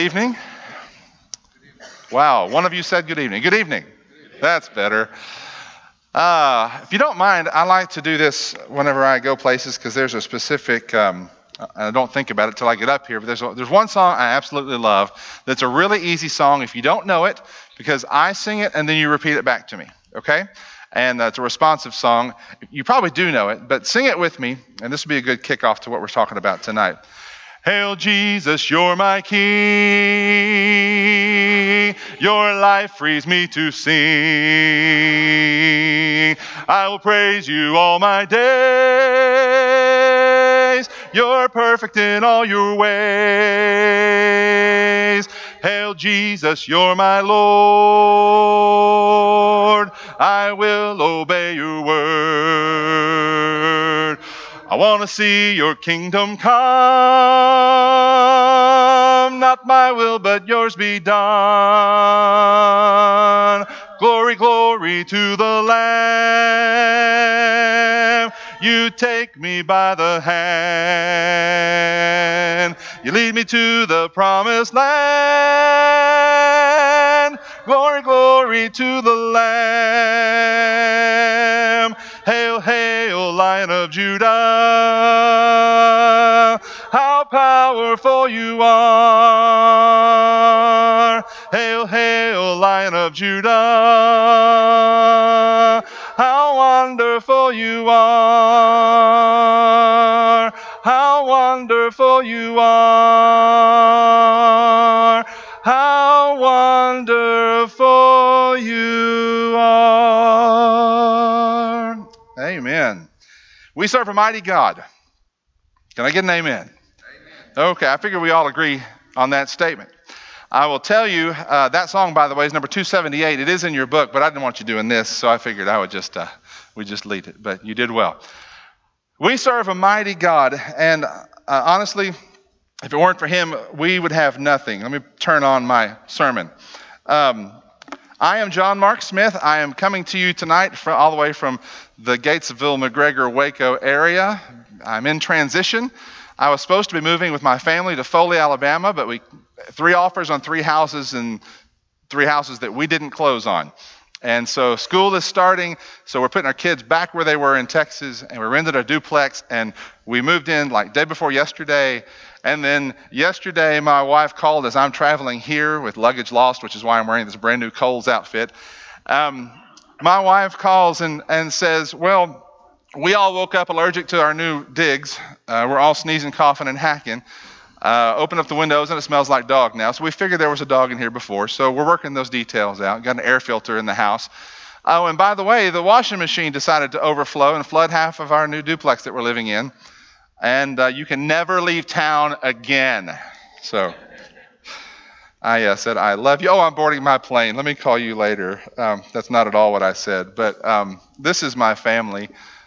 Evening. Wow, one of you said good evening. Good evening. That's better. If you don't mind, I like to do this whenever I go places because there's a specific, I don't think about it till I get up here, but there's one song I absolutely love that's a really easy song if you don't know it, because I sing it and then you repeat it back to me, okay? And it's a responsive song. You probably do know it, but sing it with me, and this will be a good kickoff to what we're talking about tonight. Hail Jesus, you're my King. Your life frees me to sing. I will praise you all my days. You're perfect in all your ways. Hail Jesus, you're my Lord. I will obey your word. I want to see your kingdom come. Not my will, but yours be done. Glory, glory to the Lamb. You take me by the hand. You lead me to the promised land. Glory, glory to the Lamb. Hail, hail, Lion of Judah. How powerful you are. Hail, hail, Lion of Judah. How wonderful you are. How wonderful you are. How wonderful you are. Amen. We serve a mighty God. Can I get an amen? Okay, I figure we all agree on that statement. I will tell you, that song, by the way, is number 278. It is in your book, but I didn't want you doing this, so I figured I would just lead it. But you did well. We serve a mighty God, and honestly, if it weren't for Him, we would have nothing. Let me turn on my sermon. I am John Mark Smith. I am coming to you tonight all the way from the Gatesville, McGregor, Waco area. I'm in transition. I was supposed to be moving with my family to Foley, Alabama, but 3 offers on 3 houses and 3 houses that we didn't close on. And so school is starting, so we're putting our kids back where they were in Texas, and we rented a duplex, and we moved in like day before yesterday. And then yesterday, my wife called as I'm traveling here with luggage lost, which is why I'm wearing this brand new Kohl's outfit. My wife calls and says, well, we all woke up allergic to our new digs. We're all sneezing, coughing, and hacking. Open up the windows, and it smells like dog now. So we figured there was a dog in here before. So we're working those details out. Got an air filter in the house. Oh, and by the way, the washing machine decided to overflow and flood half of our new duplex that we're living in. And you can never leave town again. So I said, I love you. Oh, I'm boarding my plane. Let me call you later. That's not at all what I said. But this is my family.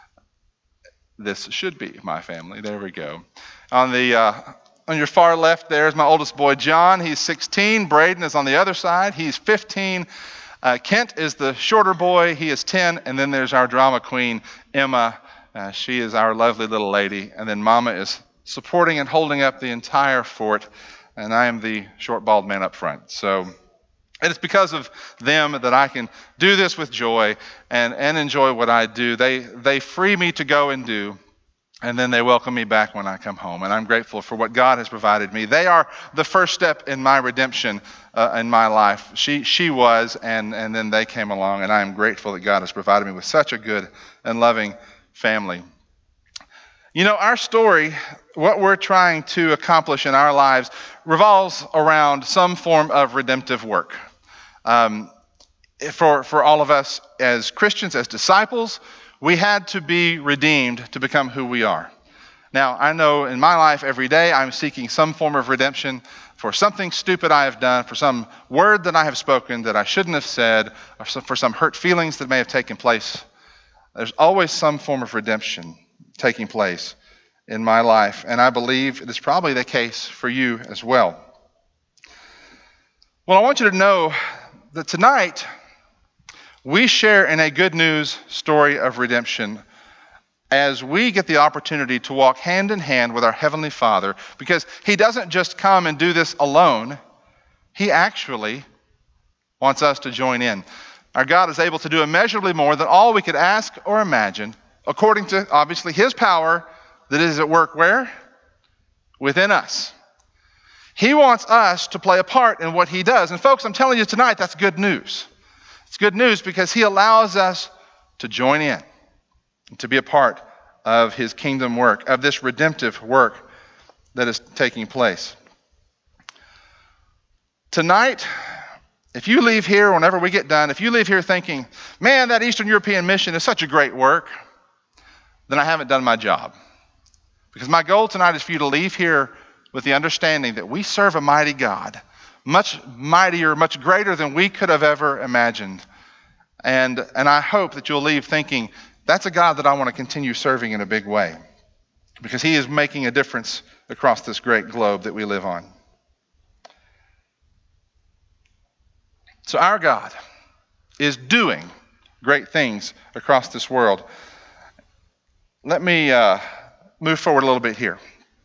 This should be my family. There we go. On your far left there is my oldest boy, John. He's 16. Braden is on the other side. He's 15. Kent is the shorter boy. He is 10. And then there's our drama queen, Emma. She is our lovely little lady. And then Mama is supporting and holding up the entire fort. And I am the short, bald man up front. So it's because of them that I can do this with joy and enjoy what I do. They free me to go and do. And then they welcome me back when I come home. And I'm grateful for what God has provided me. They are the first step in my redemption in my life. She was, and then they came along. And I am grateful that God has provided me with such a good and loving family. You know, our story, what we're trying to accomplish in our lives, revolves around some form of redemptive work. For all of us as Christians, as disciples, we had to be redeemed to become who we are. Now, I know in my life every day I'm seeking some form of redemption for something stupid I have done, for some word that I have spoken that I shouldn't have said, or for some hurt feelings that may have taken place. There's always some form of redemption taking place in my life, and I believe it is probably the case for you as well. Well, I want you to know that tonight we share in a good news story of redemption as we get the opportunity to walk hand in hand with our Heavenly Father, because He doesn't just come and do this alone. He actually wants us to join in. Our God is able to do immeasurably more than all we could ask or imagine, according to, obviously, His power that is at work where? Within us. He wants us to play a part in what He does. And folks, I'm telling you tonight, that's good news. It's good news because He allows us to join in, and to be a part of His kingdom work, of this redemptive work that is taking place. Tonight, if you leave here, whenever we get done, if you leave here thinking, man, that Eastern European mission is such a great work, then I haven't done my job. Because my goal tonight is for you to leave here with the understanding that we serve a mighty God, much mightier, much greater than we could have ever imagined. And I hope that you'll leave thinking, that's a God that I want to continue serving in a big way, because He is making a difference across this great globe that we live on. So our God is doing great things across this world. Let me move forward a little bit here.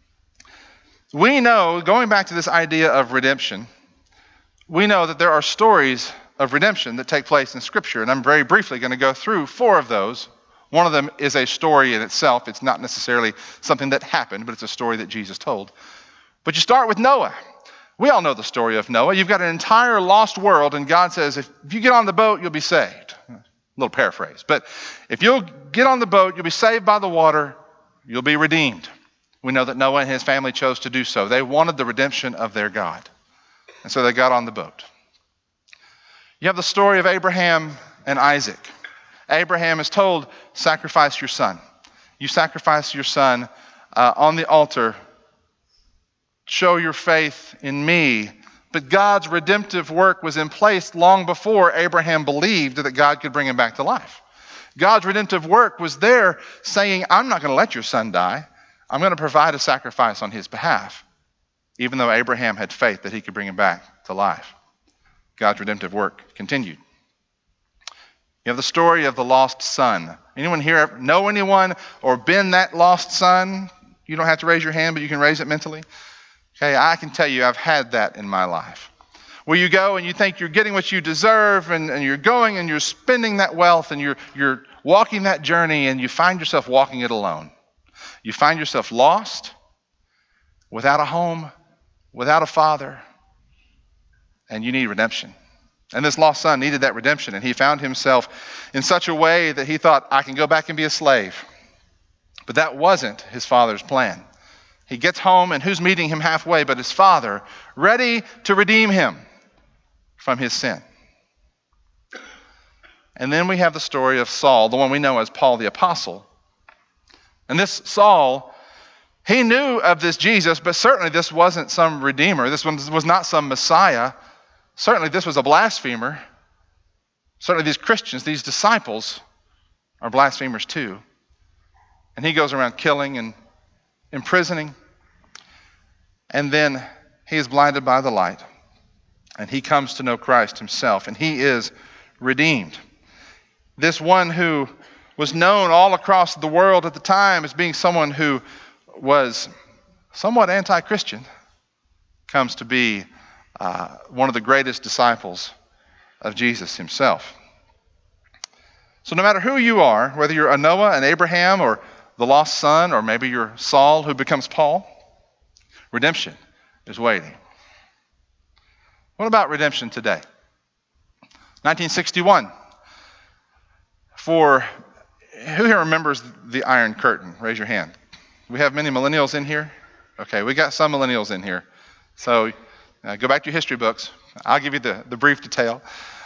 We know, going back to this idea of redemption, we know that there are stories of redemption that take place in Scripture, and I'm very briefly going to go through 4 of those. One of them is a story in itself. It's not necessarily something that happened, but it's a story that Jesus told. But you start with Noah. We all know the story of Noah. You've got an entire lost world, and God says, if you get on the boat, you'll be saved. A little paraphrase. But if you'll get on the boat, you'll be saved by the water, you'll be redeemed. We know that Noah and his family chose to do so. They wanted the redemption of their God. And so they got on the boat. You have the story of Abraham and Isaac. Abraham is told, sacrifice your son. You sacrifice your son on the altar. Show your faith in me. But God's redemptive work was in place long before Abraham believed that God could bring him back to life. God's redemptive work was there saying, I'm not going to let your son die. I'm going to provide a sacrifice on his behalf, even though Abraham had faith that he could bring him back to life. God's redemptive work continued. You have the story of the lost son. Anyone here know anyone or been that lost son? You don't have to raise your hand, but you can raise it mentally. Okay, I can tell you I've had that in my life. Where you go and you think you're getting what you deserve, and you're going and you're spending that wealth, and you're walking that journey, and you find yourself walking it alone. You find yourself lost, without a home, without a father, and you need redemption. And this lost son needed that redemption, and he found himself in such a way that he thought, I can go back and be a slave. But that wasn't his father's plan. He gets home, and who's meeting him halfway but his father, ready to redeem him from his sin. And then we have the story of Saul, the one we know as Paul the Apostle. And this Saul, he knew of this Jesus, but certainly this wasn't some redeemer. This one was not some Messiah. Certainly this was a blasphemer. Certainly these Christians, these disciples, are blasphemers too. And he goes around killing and imprisoning. And then he is blinded by the light. And he comes to know Christ himself. And he is redeemed. This one who was known all across the world at the time as being someone who was somewhat anti-Christian comes to be one of the greatest disciples of Jesus himself. So no matter who you are, whether you're a Noah, an Abraham, or the lost son, or maybe you're Saul who becomes Paul, redemption is waiting. What about redemption today? 1961. For who here remembers the Iron Curtain? Raise your hand. We have many millennials in here? Okay, we got some millennials in here. So go back to your history books. I'll give you the brief detail.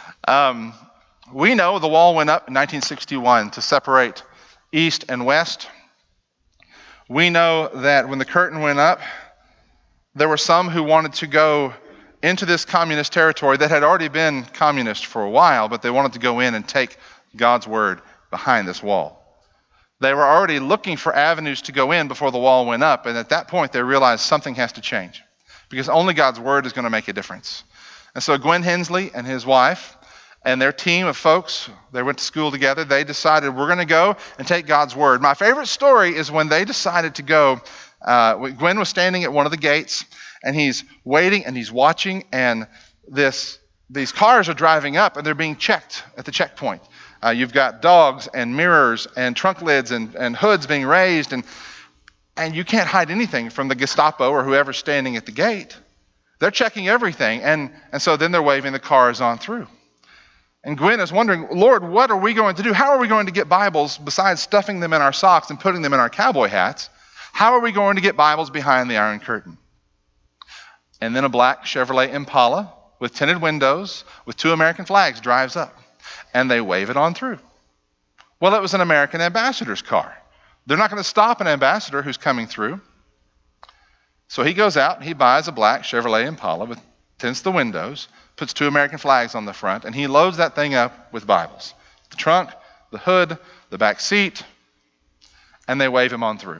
We know the wall went up in 1961 to separate East and West. We know that when the curtain went up, there were some who wanted to go into this communist territory that had already been communist for a while, but they wanted to go in and take God's word behind this wall. They were already looking for avenues to go in before the wall went up, and at that point they realized something has to change, because only God's word is going to make a difference. And so Gwen Hensley and his wife and their team of folks, they went to school together, they decided we're going to go and take God's word. My favorite story is when they decided to go, Gwen was standing at one of the gates, and he's waiting and he's watching, and these cars are driving up and they're being checked at the checkpoint. You've got dogs and mirrors and trunk lids and hoods being raised, and you can't hide anything from the Gestapo or whoever's standing at the gate. They're checking everything, and so then they're waving the cars on through. And Gwen is wondering, Lord, what are we going to do? How are we going to get Bibles besides stuffing them in our socks and putting them in our cowboy hats? How are we going to get Bibles behind the Iron Curtain? And then a black Chevrolet Impala with tinted windows with 2 American flags drives up, and they wave it on through. Well, it was an American ambassador's car. They're not going to stop an ambassador who's coming through. So he goes out and he buys a black Chevrolet Impala with tints the windows, puts 2 American flags on the front, and he loads that thing up with Bibles. The trunk, the hood, the back seat, and they wave him on through.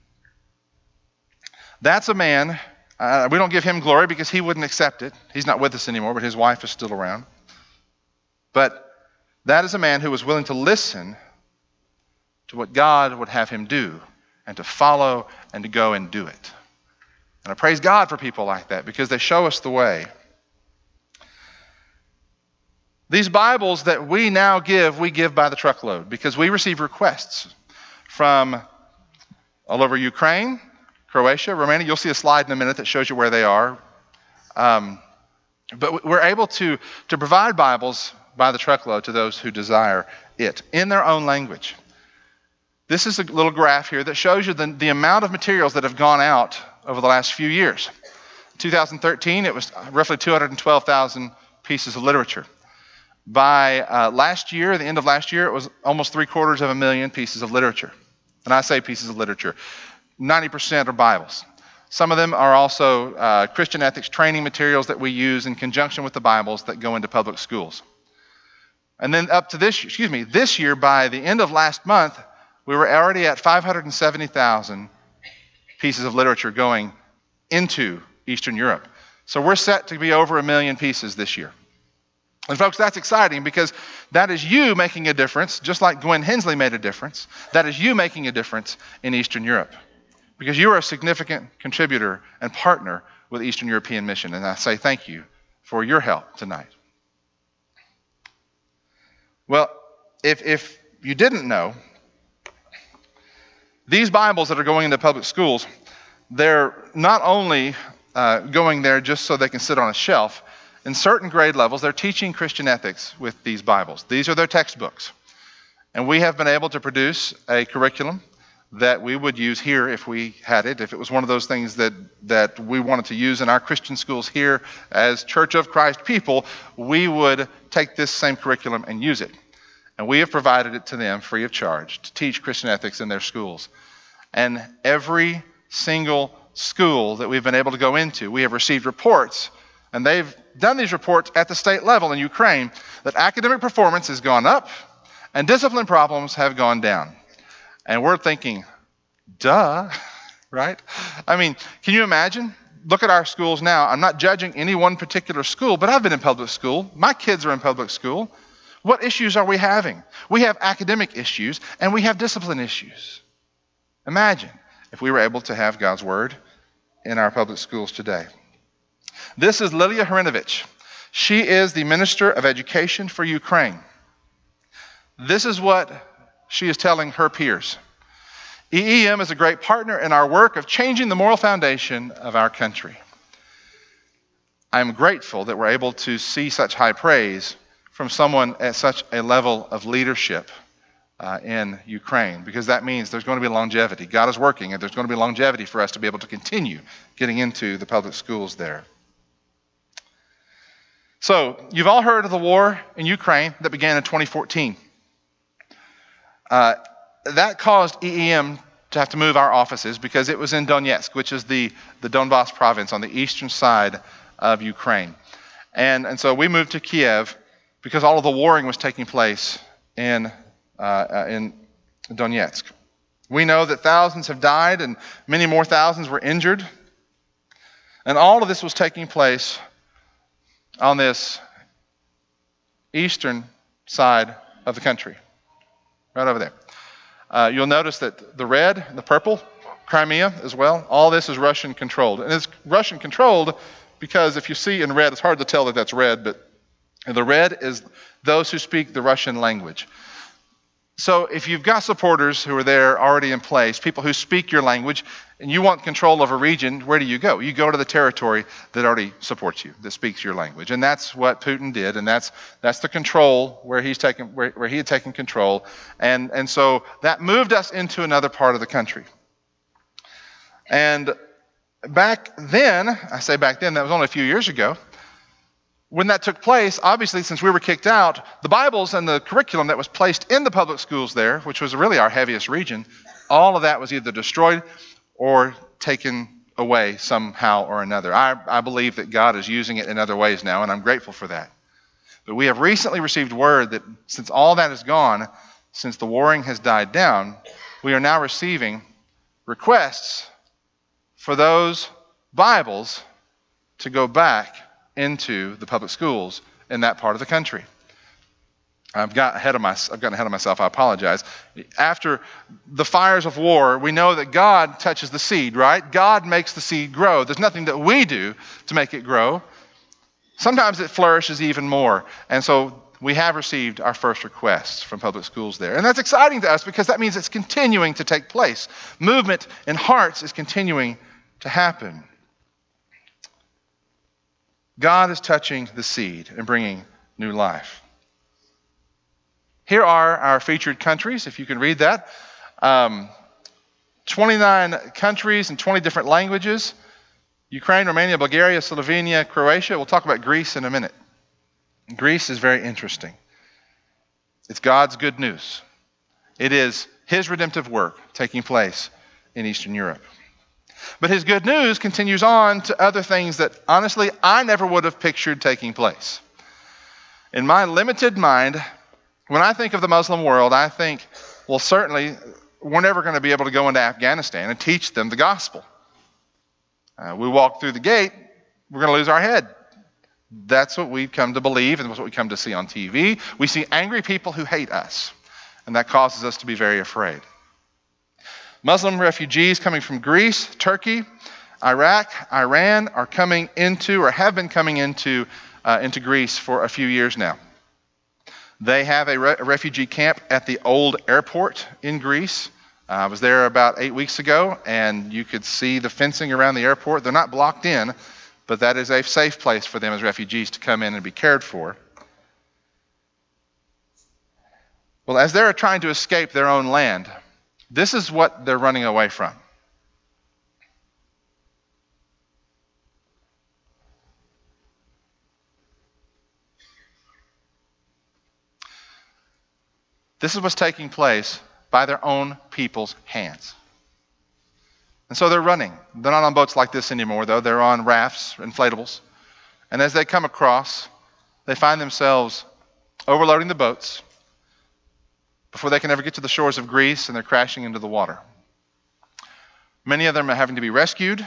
That's a man, we don't give him glory because he wouldn't accept it. He's not with us anymore, but his wife is still around. But that is a man who was willing to listen to what God would have him do and to follow and to go and do it. And I praise God for people like that because they show us the way. These Bibles that we now give, we give by the truckload because we receive requests from all over Ukraine, Croatia, Romania. You'll see a slide in a minute that shows you where they are. But we're able to provide Bibles by the truckload to those who desire it in their own language. This is a little graph here that shows you the amount of materials that have gone out over the last few years. 2013, it was roughly 212,000 pieces of literature. By last year, the end of last year, it was almost 750,000 pieces of literature. And I say pieces of literature. 90% are Bibles. Some of them are also Christian ethics training materials that we use in conjunction with the Bibles that go into public schools. And then up to this year, by the end of last month, we were already at 570,000 pieces of literature going into Eastern Europe. So we're set to be over 1 million pieces this year. And folks, that's exciting because that is you making a difference, just like Gwen Hensley made a difference. That is you making a difference in Eastern Europe because you are a significant contributor and partner with Eastern European Mission. And I say thank you for your help tonight. Well, if you didn't know, these Bibles that are going into public schools, they're not only going there just so they can sit on a shelf. In certain grade levels, they're teaching Christian ethics with these Bibles. These are their textbooks. And we have been able to produce a curriculum that we would use here if we had it, if it was one of those things that we wanted to use in our Christian schools here as Church of Christ people, we would take this same curriculum and use it. And we have provided it to them free of charge to teach Christian ethics in their schools. And every single school that we've been able to go into, we have received reports, and they've done these reports at the state level in Ukraine, that academic performance has gone up and discipline problems have gone down. And we're thinking, duh, right? I mean, can you imagine? Look at our schools now. I'm not judging any one particular school, but I've been in public school. My kids are in public school. What issues are we having? We have academic issues and we have discipline issues. Imagine if we were able to have God's Word in our public schools today. This is Lilia Hrinovich. She is the Minister of Education for Ukraine. This is what she is telling her peers. EEM is a great partner in our work of changing the moral foundation of our country. I am grateful that we're able to see such high praise from someone at such a level of leadership in Ukraine, because that means there's going to be longevity. God is working, and there's going to be longevity for us to be able to continue getting into the public schools there. So, you've all heard of the war in Ukraine that began in 2014. That caused EEM to have to move our offices because it was in Donetsk, which is the Donbas province on the eastern side of Ukraine. And so we moved to Kiev because all of the warring was taking place in Donetsk. We know that thousands have died and many more thousands were injured. And all of this was taking place on this eastern side of the country, right over there. You'll notice that the red and the purple, Crimea as well, all this is Russian controlled. And it's Russian controlled because if you see in red, it's hard to tell that that's red, but the red is those who speak the Russian language. So if you've got supporters who are there already in place, people who speak your language, and you want control of a region, where do you go? You go to the territory that already supports you, that speaks your language. And that's what Putin did, and that's the control where he had taken control. And so that moved us into another part of the country. And back then, I say back then, that was only a few years ago, when that took place, obviously, since we were kicked out, the Bibles and the curriculum that was placed in the public schools there, which was really our heaviest region, all of that was either destroyed or taken away somehow or another. I believe that God is using it in other ways now, and I'm grateful for that. But we have recently received word that since all that is gone, since the warring has died down, we are now receiving requests for those Bibles to go back into the public schools in that part of the country. I've gotten ahead of myself. I apologize. After the fires of war, we know that God touches the seed, right? God makes the seed grow. There's nothing that we do to make it grow. Sometimes it flourishes even more. And so we have received our first requests from public schools there. And that's exciting to us because that means it's continuing to take place. Movement in hearts is continuing to happen. God is touching the seed and bringing new life. Here are our featured countries, if you can read that. 29 countries and 20 different languages. Ukraine, Romania, Bulgaria, Slovenia, Croatia. We'll talk about Greece in a minute. Greece is very interesting. It's God's good news. It is His redemptive work taking place in Eastern Europe. But His good news continues on to other things that, honestly, I never would have pictured taking place. In my limited mind, when I think of the Muslim world, I think, well, certainly, we're never going to be able to go into Afghanistan and teach them the gospel. We walk through the gate, we're going to lose our head. That's what we've come to believe, and that's what we come to see on TV. We see angry people who hate us, and that causes us to be very afraid. Muslim refugees coming from Greece, Turkey, Iraq, Iran are coming into or have been coming into Greece for a few years now. They have a refugee camp at the old airport in Greece. I was there about 8 weeks ago, and you could see the fencing around the airport. They're not blocked in, but that is a safe place for them as refugees to come in and be cared for. Well, as they're trying to escape their own land, this is what they're running away from. This is what's taking place by their own people's hands. And so they're running. They're not on boats like this anymore, though. They're on rafts, inflatables. And as they come across, they find themselves overloading the boats before they can ever get to the shores of Greece, and they're crashing into the water. Many of them are having to be rescued.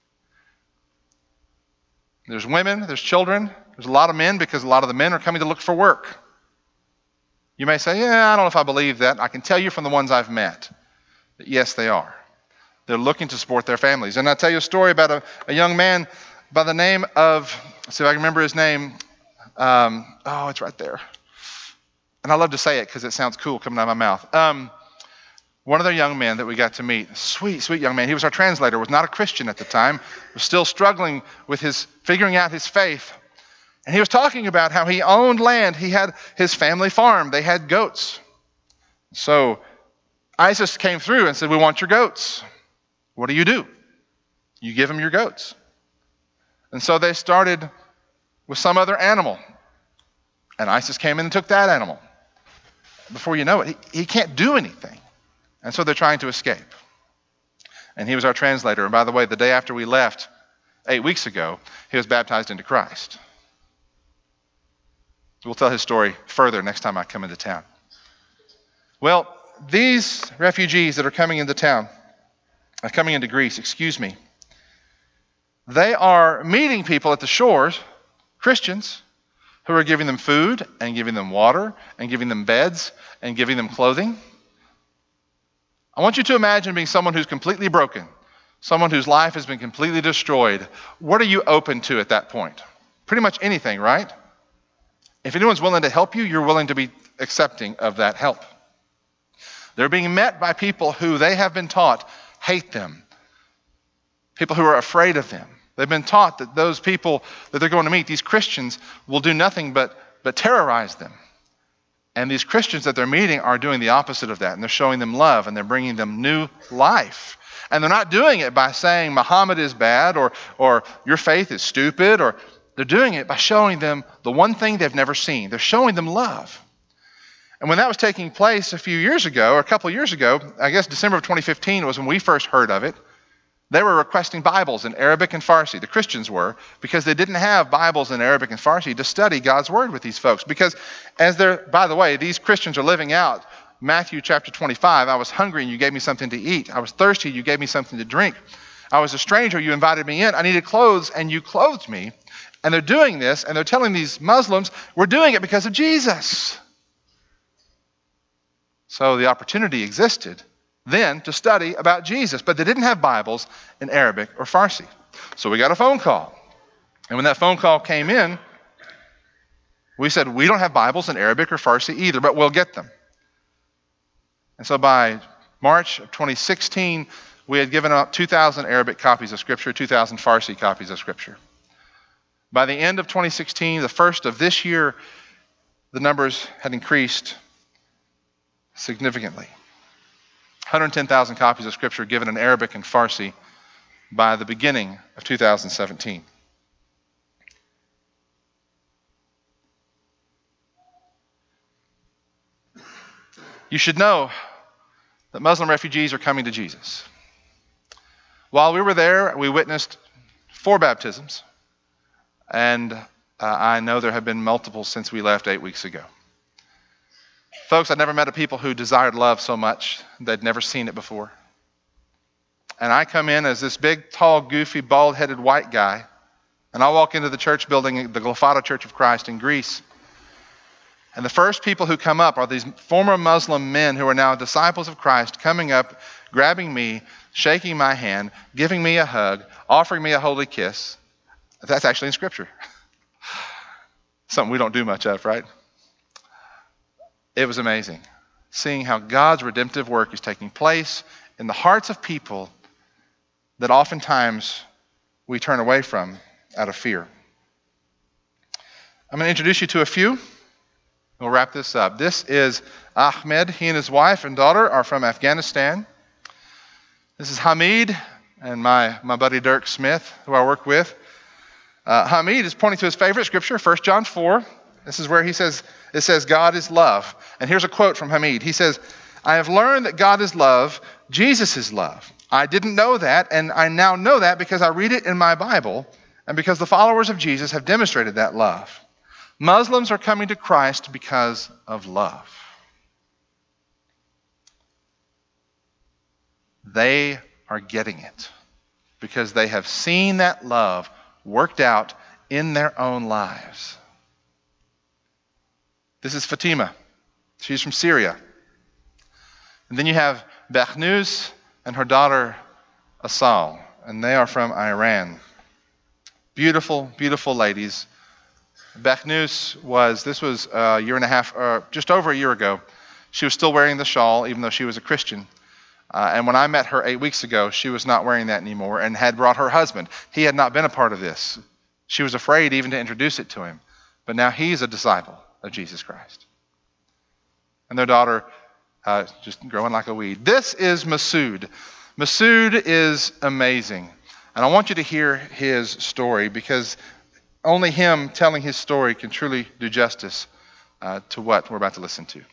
There's women, there's children, there's a lot of men because a lot of the men are coming to look for work. You may say, I don't know if I believe that. I can tell you from the ones I've met that yes, they are. They're looking to support their families. And I'll tell you a story about a young man by the name of, let's see if I can remember his name. It's right there. And I love to say it because it sounds cool coming out of my mouth. One of their young men that we got to meet, sweet young man. He was our translator, was not a Christian at the time, was still struggling with figuring out his faith. And he was talking about how he owned land. He had his family farm. They had goats. So ISIS came through and said, we want your goats. What do? You give them your goats. And so they started with some other animal. And ISIS came in and took that animal. Before you know it, he can't do anything. And so they're trying to escape. And he was our translator. And by the way, the day after we left, 8 weeks ago, he was baptized into Christ. We'll tell his story further next time I come into town. Well, these refugees that are coming into Greece, they are meeting people at the shores, Christians, who are giving them food and giving them water and giving them beds and giving them clothing. I want you to imagine being someone who's completely broken, someone whose life has been completely destroyed, what are you open to at that point? Pretty much anything, right? If anyone's willing to help you, you're willing to be accepting of that help. They're being met by people who they have been taught hate them, people who are afraid of them. They've been taught that those people that they're going to meet, these Christians, will do nothing but terrorize them. And these Christians that they're meeting are doing the opposite of that, and they're showing them love, and they're bringing them new life. And they're not doing it by saying Muhammad is bad or your faith is stupid, or they're doing it by showing them the one thing they've never seen. They're showing them love. And when that was taking place a few years ago, or a couple of years ago, I guess December of 2015 was when we first heard of it, they were requesting Bibles in Arabic and Farsi. The Christians were, because they didn't have Bibles in Arabic and Farsi to study God's Word with these folks. Because by the way, these Christians are living out Matthew chapter 25. I was hungry and you gave me something to eat. I was thirsty, you gave me something to drink. I was a stranger, you invited me in. I needed clothes and you clothed me. And they're doing this, and they're telling these Muslims, we're doing it because of Jesus. So the opportunity existed then to study about Jesus, but they didn't have Bibles in Arabic or Farsi. So we got a phone call. And when that phone call came in, we said, we don't have Bibles in Arabic or Farsi either, but we'll get them. And so by March of 2016, we had given out 2,000 Arabic copies of Scripture, 2,000 Farsi copies of Scripture. By the end of 2016, the first of this year, the numbers had increased significantly. 110,000 copies of Scripture given in Arabic and Farsi by the beginning of 2017. You should know that Muslim refugees are coming to Jesus. While we were there, we witnessed 4 baptisms, and I know there have been multiple since we left 8 weeks ago. Folks, I'd never met a people who desired love so much. They'd never seen it before. And I come in as this big, tall, goofy, bald-headed white guy, and I walk into the church building, the Glafada Church of Christ in Greece. And the first people who come up are these former Muslim men who are now disciples of Christ, coming up, grabbing me, shaking my hand, giving me a hug, offering me a holy kiss. That's actually in Scripture. Something we don't do much of, right? It was amazing seeing how God's redemptive work is taking place in the hearts of people that oftentimes we turn away from out of fear. I'm going to introduce you to a few. We'll wrap this up. This is Ahmed. He and his wife and daughter are from Afghanistan. This is Hamid and my buddy Dirk Smith, who I work with. Hamid is pointing to his favorite scripture, 1 John 4. This is where it says God is love. And here's a quote from Hamid. He says, I have learned that God is love. Jesus is love. I didn't know that, and I now know that because I read it in my Bible and because the followers of Jesus have demonstrated that love. Muslims are coming to Christ because of love. They are getting it because they have seen that love worked out in their own lives. This is Fatima. She's from Syria. And then you have Behnuz and her daughter Asal, and they are from Iran. Beautiful, beautiful ladies. Behnuz was a year and a half, just over a year ago. She was still wearing the shawl, even though she was a Christian. And when I met her 8 weeks ago, she was not wearing that anymore and had brought her husband. He had not been a part of this. She was afraid even to introduce it to him. But now he's a disciple of Jesus Christ. And their daughter just growing like a weed. This is Masood. Masood is amazing. And I want you to hear his story because only him telling his story can truly do justice to what we're about to listen to.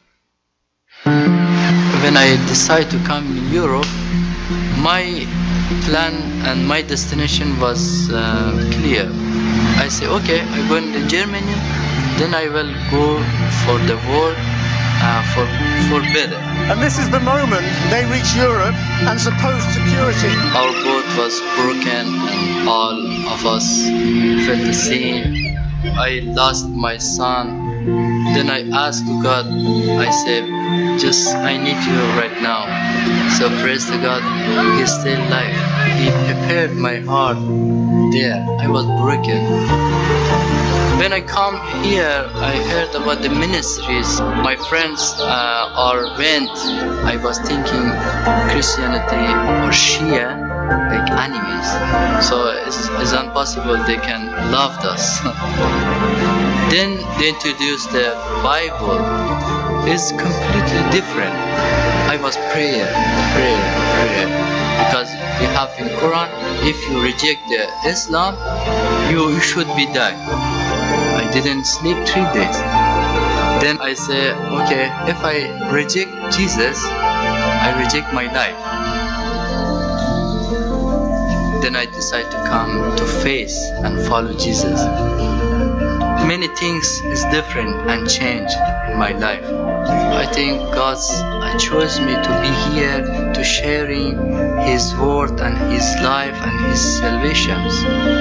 When I decided to come in Europe, my plan and my destination was clear. I say, okay, I'm going to Germany, then I will go for the war, for better. And this is the moment they reach Europe and supposed security. Our boat was broken and all of us felt the same. I lost my son. Then I asked to God, I said, I need you right now. So praise to God, He's still alive. He prepared my heart there. I was broken. When I come here, I heard about the ministries. My friends went. I was thinking Christianity or Shia, like enemies. So it's impossible they can love us. Then they introduced the Bible. It's completely different. I was prayer. Because we have in Quran, if you reject the Islam, you should be die. I didn't sleep 3 days. Then I say, okay, if I reject Jesus, I reject my life. Then I decide to come to faith and follow Jesus. Many things is different and change in my life. I think God chose me to be here to sharing His word and His life and His salvations.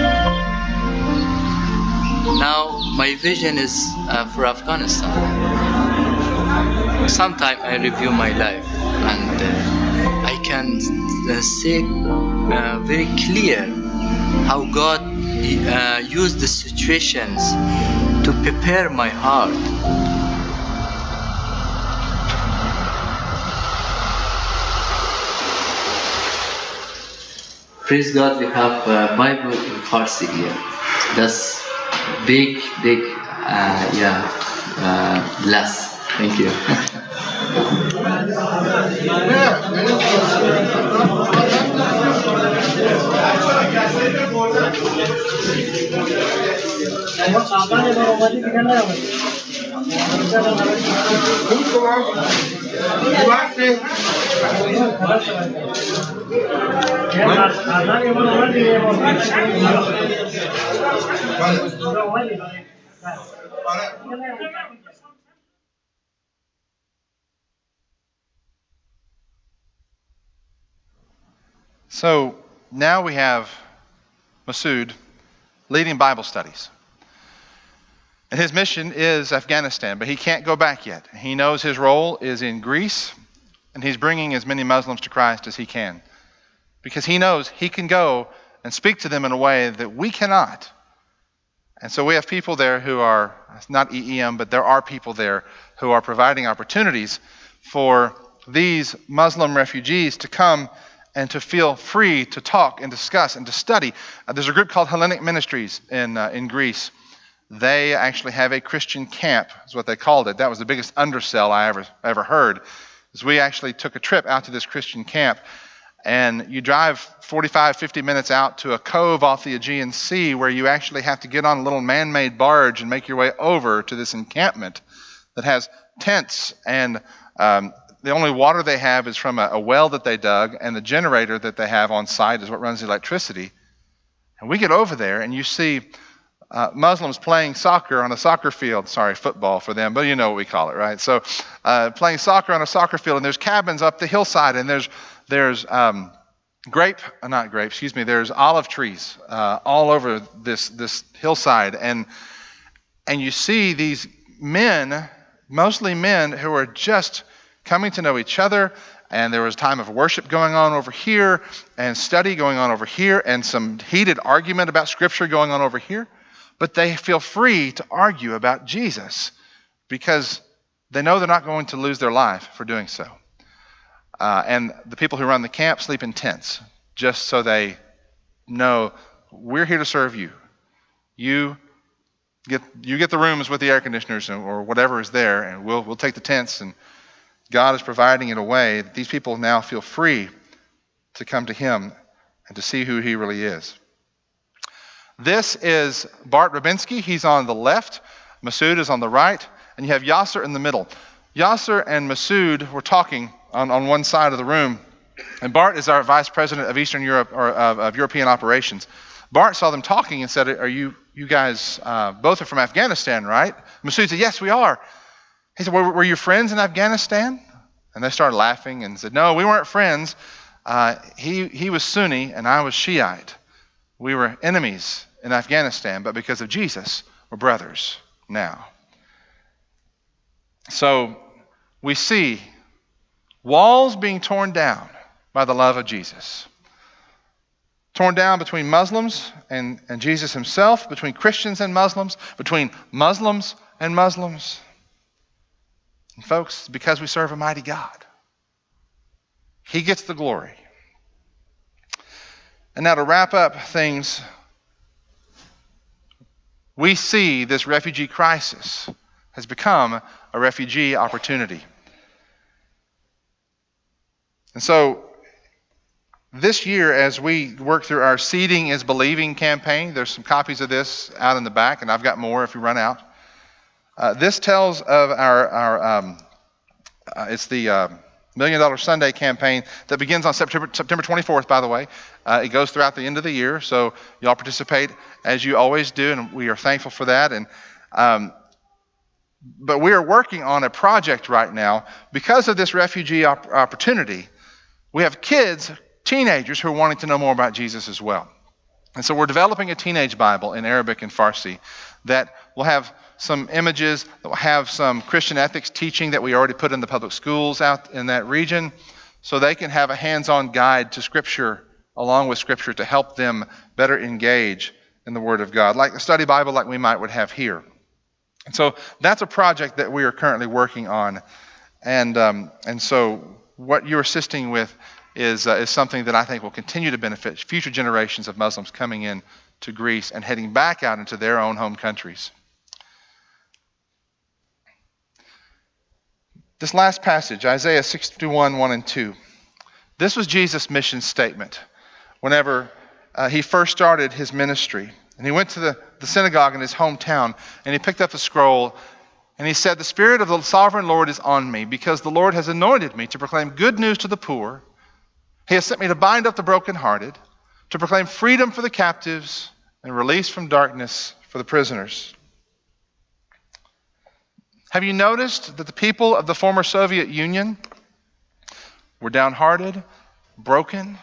Now my vision is for Afghanistan. Sometimes I review my life and I can see very clear how God used the situations to prepare my heart. Praise God, we have Bible in Farsi here. That's big, bless. Thank you. So now we have Masood leading Bible studies. And his mission is Afghanistan, but he can't go back yet. He knows his role is in Greece, and he's bringing as many Muslims to Christ as he can. Because he knows he can go and speak to them in a way that we cannot. And so we have people there who are, not EEM, but there are people there who are providing opportunities for these Muslim refugees to come and to feel free to talk and discuss and to study. There's a group called Hellenic Ministries in Greece. They actually have a Christian camp, is what they called it. That was the biggest undersell I ever heard. Is we actually took a trip out to this Christian camp, and you drive 45, 50 minutes out to a cove off the Aegean Sea where you actually have to get on a little man-made barge and make your way over to this encampment that has tents, and the only water they have is from a well that they dug, and the generator that they have on site is what runs the electricity. And we get over there, and you see Muslims playing soccer on a soccer field. Sorry, football for them, but you know what we call it, right? So playing soccer on a soccer field, and there's cabins up the hillside, and there's there's olive trees all over this hillside, and you see these men, mostly men, who are just coming to know each other. And there was time of worship going on over here, and study going on over here, and some heated argument about Scripture going on over here. But they feel free to argue about Jesus because they know they're not going to lose their life for doing so. And the people who run the camp sleep in tents just so they know we're here to serve you. You get the rooms with the air conditioners or whatever is there, and we'll take the tents. And God is providing in a way that these people now feel free to come to Him and to see who He really is. This is Bart Rabinski. He's on the left. Masood is on the right. And you have Yasser in the middle. Yasser and Masood were talking on one side of the room. And Bart is our vice president of Eastern Europe, or of European operations. Bart saw them talking and said, "Are you guys both are from Afghanistan, right?" Masood said, "Yes, we are." He said, "Were you friends in Afghanistan?" And they started laughing and said, "No, we weren't friends. He was Sunni and I was Shiite. We were enemies in Afghanistan, but because of Jesus, we're brothers now." So we see walls being torn down by the love of Jesus. Torn down between Muslims and Jesus himself, between Christians and Muslims, between Muslims and Muslims. And folks, because we serve a mighty God, he gets the glory. And now to wrap up things, we see this refugee crisis has become a refugee opportunity. And so this year, as we work through our Seeding is Believing campaign, there's some copies of this out in the back, and I've got more if you run out. This tells of it's the $1 Million Sunday campaign that begins on September 24th, by the way. It goes throughout the end of the year, so y'all participate as you always do, and we are thankful for that. But we are working on a project right now. Because of this refugee opportunity, we have kids, teenagers, who are wanting to know more about Jesus as well. And so we're developing a teenage Bible in Arabic and Farsi that will have some images, that will have some Christian ethics teaching that we already put in the public schools out in that region, so they can have a hands-on guide to Scripture, along with Scripture, to help them better engage in the Word of God, like a study Bible like we would have here. And so that's a project that we are currently working on. And so what you're assisting with is something that I think will continue to benefit future generations of Muslims coming in to Greece and heading back out into their own home countries. This last passage, Isaiah 61, 1 and 2. This was Jesus' mission statement whenever he first started his ministry. And he went to the synagogue in his hometown, and he picked up a scroll, and he said, "The Spirit of the Sovereign Lord is on me, because the Lord has anointed me to proclaim good news to the poor. He has sent me to bind up the brokenhearted, to proclaim freedom for the captives, and release from darkness for the prisoners." Have you noticed that the people of the former Soviet Union were downhearted, broken,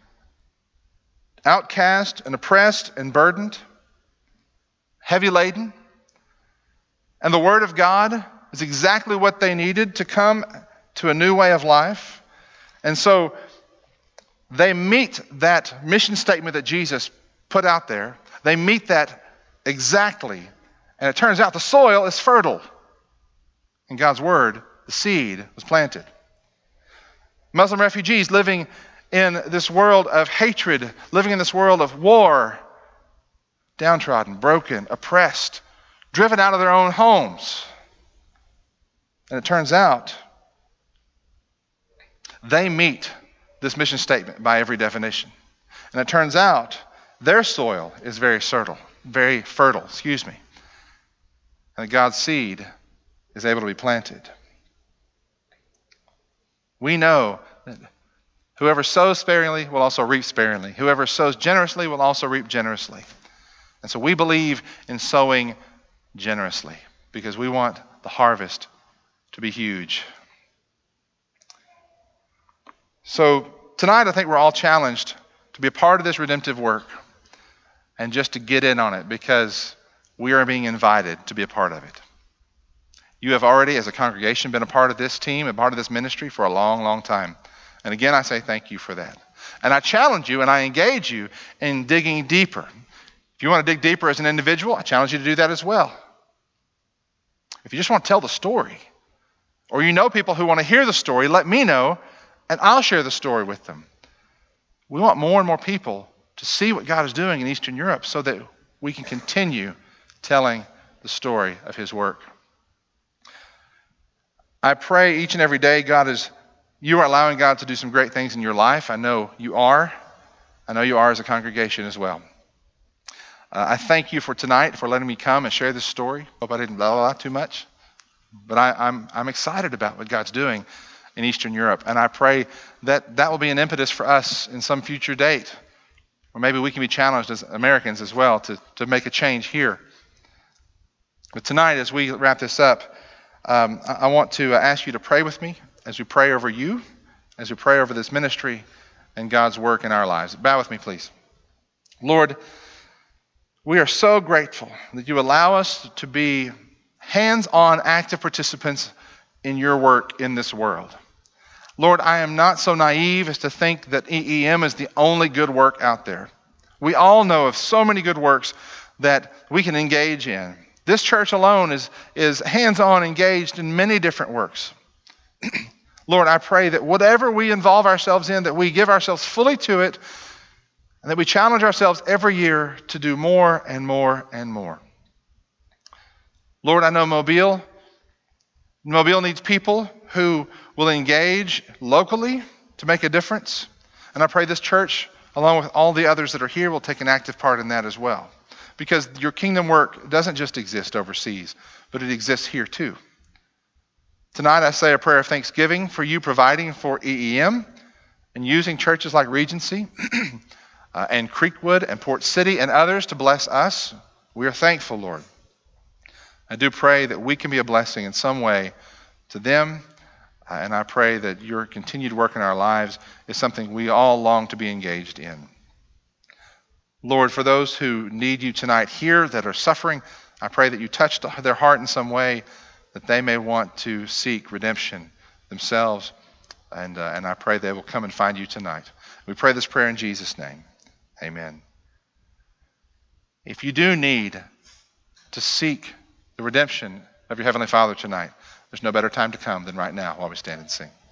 outcast and oppressed and burdened, heavy laden? And the Word of God is exactly what they needed to come to a new way of life. And so they meet that mission statement that Jesus put out there. They meet that exactly. And it turns out the soil is fertile. In God's Word, the seed was planted. Muslim refugees living in this world of hatred, living in this world of war, downtrodden, broken, oppressed, driven out of their own homes. And it turns out they meet this mission statement by every definition. And it turns out their soil is very fertile, and that God's seed is able to be planted. We know that whoever sows sparingly will also reap sparingly. Whoever sows generously will also reap generously. And so we believe in sowing generously because we want the harvest to be huge. So tonight I think we're all challenged to be a part of this redemptive work and just to get in on it because we are being invited to be a part of it. You have already, as a congregation, been a part of this team, a part of this ministry for a long, long time. And again, I say thank you for that. And I challenge you and I engage you in digging deeper. If you want to dig deeper as an individual, I challenge you to do that as well. If you just want to tell the story, or you know people who want to hear the story, let me know, and I'll share the story with them. We want more and more people to see what God is doing in Eastern Europe so that we can continue telling the story of His work. I pray each and every day you are allowing God to do some great things in your life. I know you are. I know you are as a congregation as well. I thank you for tonight, for letting me come and share this story. Hope I didn't blah too much. But I'm excited about what God's doing in Eastern Europe. And I pray that will be an impetus for us in some future date. Or maybe we can be challenged as Americans as well to make a change here. But tonight, as we wrap this up, I want to ask you to pray with me as we pray over you, as we pray over this ministry and God's work in our lives. Bow with me, please. Lord, we are so grateful that you allow us to be hands-on, active participants in your work in this world. Lord, I am not so naive as to think that EEM is the only good work out there. We all know of so many good works that we can engage in. This church alone is hands-on engaged in many different works. Lord, I pray that whatever we involve ourselves in, that we give ourselves fully to it, and that we challenge ourselves every year to do more and more and more. Lord, I know Mobile needs people who will engage locally to make a difference. And I pray this church, along with all the others that are here, will take an active part in that as well. Because your kingdom work doesn't just exist overseas, but it exists here too. Tonight I say a prayer of thanksgiving for you providing for EEM and using churches like Regency and Creekwood and Port City and others to bless us. We are thankful, Lord. I do pray that we can be a blessing in some way to them, and I pray that your continued work in our lives is something we all long to be engaged in. Lord, for those who need you tonight here that are suffering, I pray that you touch their heart in some way, that they may want to seek redemption themselves, and I pray they will come and find you tonight. We pray this prayer in Jesus' name. Amen. If you do need to seek the redemption of your Heavenly Father tonight, there's no better time to come than right now while we stand and sing.